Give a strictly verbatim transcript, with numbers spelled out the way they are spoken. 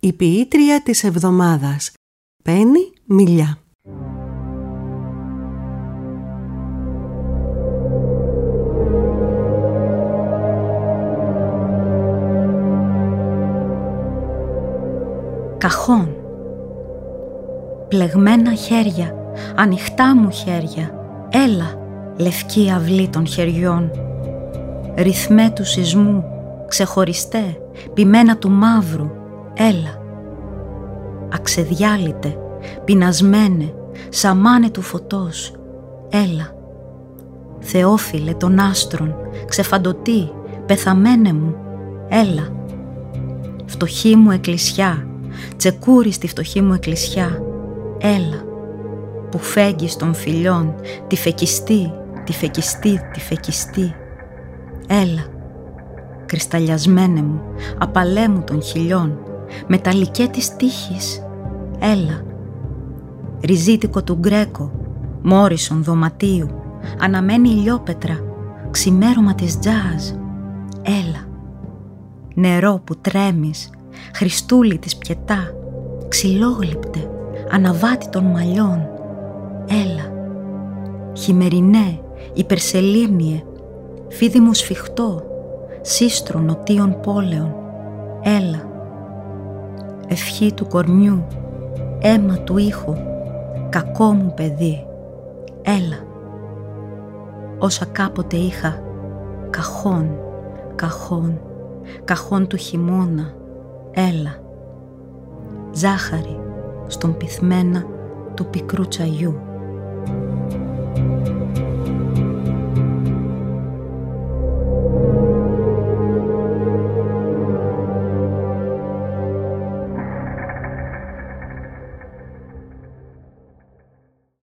Η ποιήτρια της εβδομάδας, Πέννη Μιλιά. Καχών. Πλεγμένα χέρια, ανοιχτά μου χέρια, έλα, λευκή αυλή των χεριών. Ρυθμέ του σεισμού, ξεχωριστέ, ποιμένα του μαύρου, έλα. Αξεδιάλυτε, πεινασμένε, σαμάνε του φωτός, έλα. Θεόφιλε των άστρων, ξεφαντωτή, πεθαμένε μου, έλα. Φτωχή μου εκκλησιά, τσεκούρι στη φτωχή μου εκκλησιά, έλα. Που φέγγεις των φιλιών, τη φεκιστή, τη φεκιστή, τη φεκιστή, έλα. Κρυσταλλιασμένε μου, απαλέ μου των χιλιών, μεταλλικέ της τύχης, έλα. Ριζίτικο του Γκρέκο, μόρισον δωματίου, αναμένη ηλιόπετρα, ξημέρωμα της τζάζ, έλα. Νερό που τρέμεις, Χριστούλη της πιετά, ξυλόγλυπτε, αναβάτη των μαλλιών, έλα. Χειμερινέ, υπερσελήνιε, φίδι μου σφιχτό, σύστρο νοτίων πόλεων, έλα. Ευχή του κορμιού, αίμα του ήχου, κακό μου παιδί, έλα. Όσα κάποτε είχα, καχών, καχών, καχών του χειμώνα, έλα. Ζάχαρη στον πυθμένα του πικρού τσαγιού.